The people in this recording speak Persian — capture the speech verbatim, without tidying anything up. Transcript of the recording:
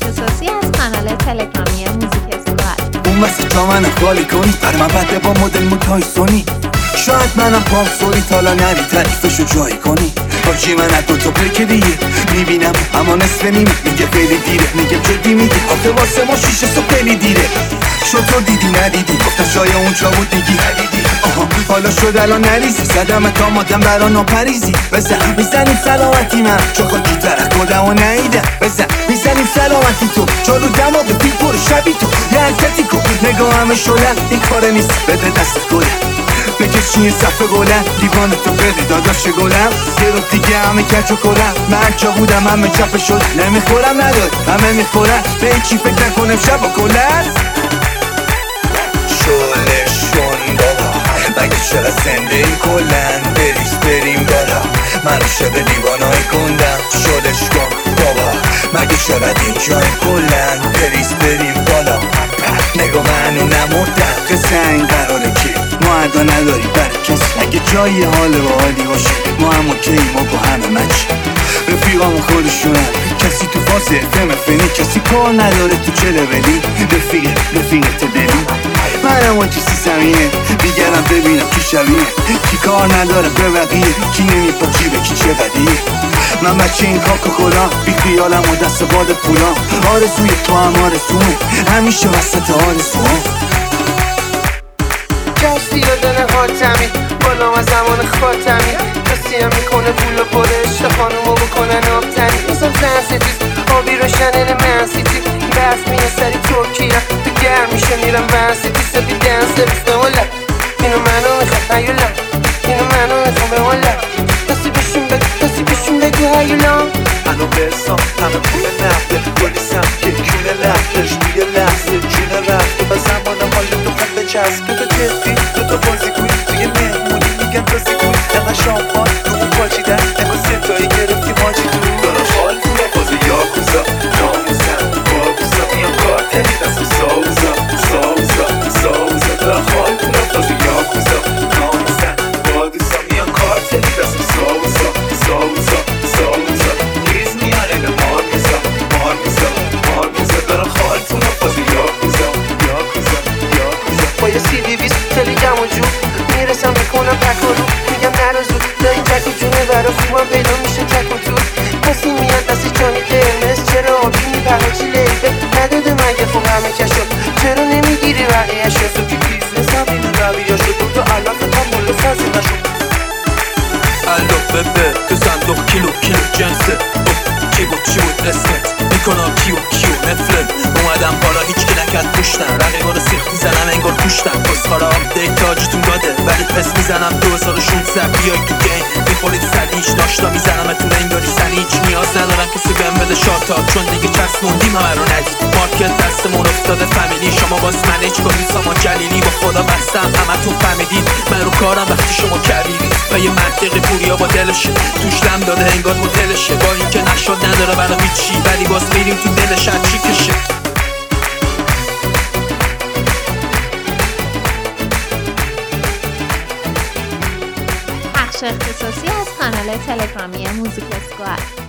اختصاصی از کانال تلگرامی موزیک اسکواد. اون واسه جا منو خالی کنی، بر من بده با مدل موتای سونی. شاید منم پام سوری تالا نری تعریفشو جایی کنی. حاجی من از دوتا پرک دیگه میبینم اما نصف نیمه، میگه خیلی دیره، میگه جدی میگه آخه واسه ما شیشه صبح خیلی دیره. شد تو دیدی ندیدی، گفتم شاید اونجا بود دیگی ندیدی. آها حالا شد الان نریزی، زدم تا مادم برا ناپریزی. بزن میزنیم سلامتی من چون خاکی ترک خودم و نیدم. بزن میزنیم سلامتی تو جلو دماغ پیل پر شبی تو یه حرکتی کن نگاه همه شلن. این کاره نیست بده دست گلم بکشی یه صفحه گلم، دیوان تو بده داداش گلم. یه رو دیگه همه کچ و کلم، من جا بودم همه چپه شد نمیخورم نداری همه میخورم. به این چی فکر نکنم شب و کلن شلشون بابا مگه چرا زنده ای کلن. بریز بریم بالا منو شده دیوانای گندم. شلش کن بابا مگه چرا اینجای کلن. بریز بریم بالا نگاه منو نمردم. قصه این قراره که ما ادا نداری برای کسی. اگه جایی حال با حالی باشه ما هم اوکی، ما با همه مچی. رفیقامون خودشونن کسی تو فاز افم فنی، کسی کار نداره تو چه لولی. رفیق رفیقت دلی منم اون چیزی زمینه دیگرم ببینم کی شبیه. کی کار نداره به بقیه، کی نمیپا جیبه کی چه بدیه. من بچه این کاکاکولا بی خیالم و دست باد پولا. آرزوی تو هم آرزومه همیشه وسط آرزوها. کشتی رو داره حاتمی بالا و زمان خاتمی. کسی هم میکنه پول و پره عشق خانومو بکنن آبتنی. مثل فنسیتیز آبی روشنه منسیتی برف میه سری ترکیه تو گرم میشه میرم ورسیتی. سبی دنس لبیس به مولا اینو منو میخواد هیولا، اینو منو میخوام به مولا. کسی بشون بگو کسی بشون بگو هیولا. منو برسام همه پول نفته پلیسم که کونه لفتش توی لحظه جون رفته. و زمان حال تو خم بچسب تو جدی تو تو بازی کنی توی مهمونی میگن بازی کنی نقا شامپان رو اون پاچیدن نگاه ستایی گرفتی ماجی دو دارم حال توی بازی یاکوزا ناموزم باکوزا میام کارتری دست ساوزا ساوزا ساوزا دارم حال توی بازی یاکوزا ناموزم باکوزا میام کارتری دست ساوزا ساوزا ساوزا ریز میاره به مارمیزا مارمیزا مارمیزا دارم حال توی بازی یاکوزا یاکوزا یاکوزا. با یه سی بی بیست خیلی جمع و جور میرسم میکنم تک و رو میگم نرو زود دا این تک و جونه برا خوبم پیدا میشه تک و تور. کسی میاد دستی جانی قرمز چرا آبی میپره چی لیفه نداده مگه خوب همه کشو چرا نمیگیری بقیه شو. تو که بیزنسم این رویه شد تو علف تا مولو سازی نشد. الو ببه که صندوق کیلو کیلو جنسه چی بود چی بود اسمت میکنم کیو کیو نفلت. اومدم بالا هیچ که نکرد پوشتن رقیبا رو سیخ میزنم انگار پوشتن. بسخارا آپدیت تاجتون داده ولی پس میزنم دو هزار و شونزده بیای تو گیم میخورید سریش داشتا میزنم اتون انگاری سری هیچ نیاز ندارم کسی بهم بده شاتا چون دیگه چسبوندیم همه رو ندید. مارکت دستمون افتاده فامیلی شما باز منیج کنید سامان جلیلی با خدا بستم همتون فهمیدید من رو کارم وقتی شما کبیرید. و یه منطقی پوریا با دلشه توش دم داده انگار مدلشه با اینکه نشد نداره برا هیچی ولی باز میریم تو دلش چی کشه. پخش اختصاصی از کانال تلگرامی موزیک اسکواد.